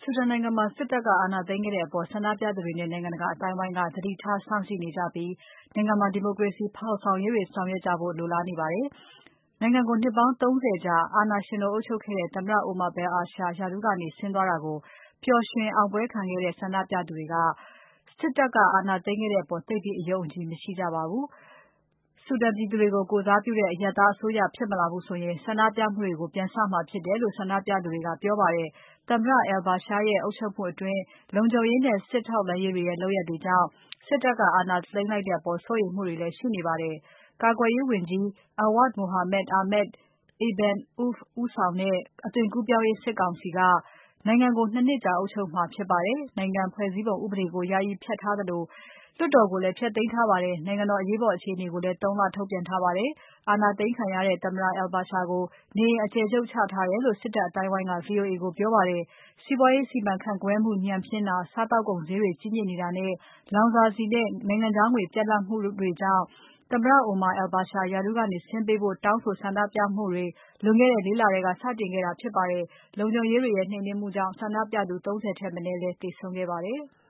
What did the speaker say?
ဆူဒန်နိုင်ငံမှာ စစ်တပ်ကအာဏာသိမ်းခဲ့တဲ့အပေါ် ဆန္ဒပြသူတွေနဲ့ နိုင်ငံတကာအသိုင်းအဝိုင်းက သတိထားစောင့်ကြည့်နေကြပြီး နိုင်ငံမှာ ဒီမိုကရေစီဖော်ဆောင်ရေးတွေ ဆောင်ရွက်ကြဖို့ လိုလားနေပါတယ်။ နိုင်ငံကို နှစ်ပေါင်း ၃၀ ကြာ အာဏာရှင်တို့အုပ်ချုပ်ခဲ့တဲ့ သမ္မတ Omar al-Bashir ရာထူးကနေ ဆင်းသွားတာကို ပျော်ရွှင်အောင်ပွဲခံခဲ့တဲ့ ဆန္ဒပြသူတွေက စစ်တပ်က အာဏာသိမ်းခဲ့တဲ့အပေါ် သိပ်ပြီးအယုံအကြည်မရှိကြပါဘူး။ ဆူဒန်ပြည်သူတွေကို ကိုယ်စားပြုတဲ့ အရပ်သားအစိုးရဖြစ်မလာဘူးဆိုရင် ဆန္ဒပြမှုတွေကို ပြန်စမှာဖြစ်တယ်လို့ ဆန္ဒပြသူတွေက ပြောပါတယ်။ သမ္မတ al-Bashir ရဲ့ အုပ်ချုပ်မှုအတွင်း လုံခြုံရေးနဲ့ စစ်ထောက်လှမ်းရေးတွေရဲ့ လုပ်ရပ်တွေကြောင့် စစ်တပ်က အာဏာသိမ်းလိုက်တဲ့အပေါ် စိုးရိမ်မှုတွေလည်း ရှိနေပါတယ်။ ကာကွယ်ရေးဝန်ကြီး Awad Mohamed Ahmed Ibn Auf ဦးဆောင်တဲ့ အသွင်ကူးပြောင်းရေး စစ်ကောင်စီက နိုင်ငံကို ၂ နှစ်ကြာအုပ်ချုပ်မှာဖြစ်ပါတယ်။ နိုင်ငံဖွဲ့စည်းပုံဥပဒေကို ယာယီဖျက်ထားသလို လွှတ်တော်ကိုလည်း ဖျက်သိမ်းထားပါတယ်။ နိုင်ငံတော်အရေးပေါ်အခြေအနေကိုလည်း ၃ လထုတ်ပြန်ထားပါတယ်။ အာဏာသိမ်းခံရတဲ့ သမ္မတ al-Bashir ကို နေအိမ်အကျယ်ချုပ်ချထားတယ်လို့ စစ်တပ်အသိုင်းအဝိုင်းက VOA ကိုပြောပါတယ်။ စီးပွားရေးစီမံခန့်ခွဲမှုညံ့ဖျင်းတာ၊ စားသောက်ကုန်ဈေးတွေ ကြီးမြင့်နေတာနဲ့ လောင်စာဆီနဲ့ နိုင်ငံခြားငွေပြတ်လပ်မှုတွေကြောင့် သမ္မတ Omar al-Bashir ရာထူးကနေ ဆင်းပေးဖို့ တောင်းဆိုဆန္ဒပြမှုတွေ လွန်ခဲ့တဲ့ ၄ လထဲက စတင်ခဲ့တာဖြစ်ပါတယ်။ လုံခြုံရေးတွေရဲ့ နှိမ်နင်းမှုကြောင့် ဆန္ဒပြသူ ၃၀ ထက်မနည်းလည်း သေဆုံးခဲ့ပါတယ်။